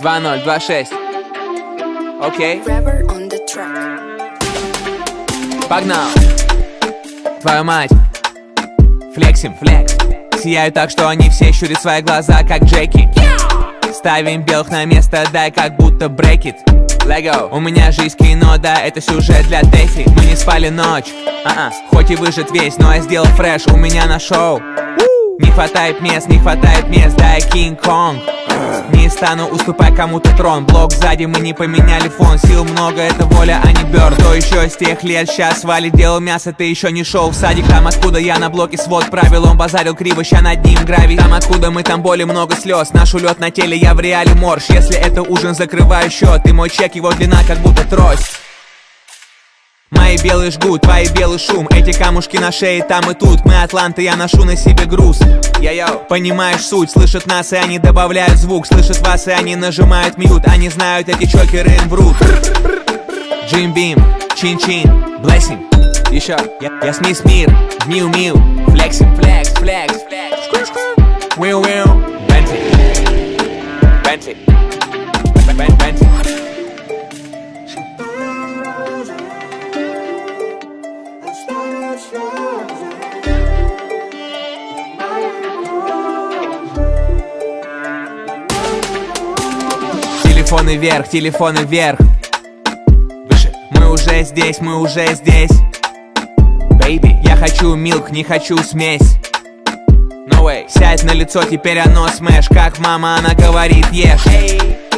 2026. Окей. Погнал. Твою мать. Флексим, флекс. Сияют так, что они все щурят свои глаза, как Джеки. Ставим белых на место, дай как будто брекет. Лего. У меня жизнь кино, да, это сюжет для Тэфи. Мы не спали ночь, хоть и выжат весь, но я сделал фреш у меня на шоу. Не хватает мест, да, я Кинг-Конг. Не стану уступать кому-то трон. Блок сзади, мы не поменяли фон. Сил много, это воля, а не бёрд. Кто еще с тех лет сейчас свалит, делал мясо, ты еще не шел в садик. Там, откуда я на блоке свод правил, он базарил криво, ща над ним гравий. Там, откуда мы, там боли, много слез. Наш улет на теле, я в реале морж. Если это ужин, закрываю счет. И мой чек, его длина, как будто трость. Мои белые жгут, твои белый шум. Эти камушки на шее там и тут. Мы атланты, я ношу на себе груз. Йо-йо. Понимаешь суть, слышат нас и они добавляют звук. Слышат вас и они нажимают мьют. Они знают, эти чокеры им врут. Джим Бим, чин-чин, блессинг. Еще, я Смис Мир, Миу-Миу. Флексинг, флекс, флекс, флекс. Уиу-уиу, Бентли. Бентли. Бентли. Телефоны вверх. Выше. Мы уже здесь. Baby, я хочу милк, не хочу смесь. No way. Сядь на лицо, теперь оно смэш. Как мама, она говорит, ешь.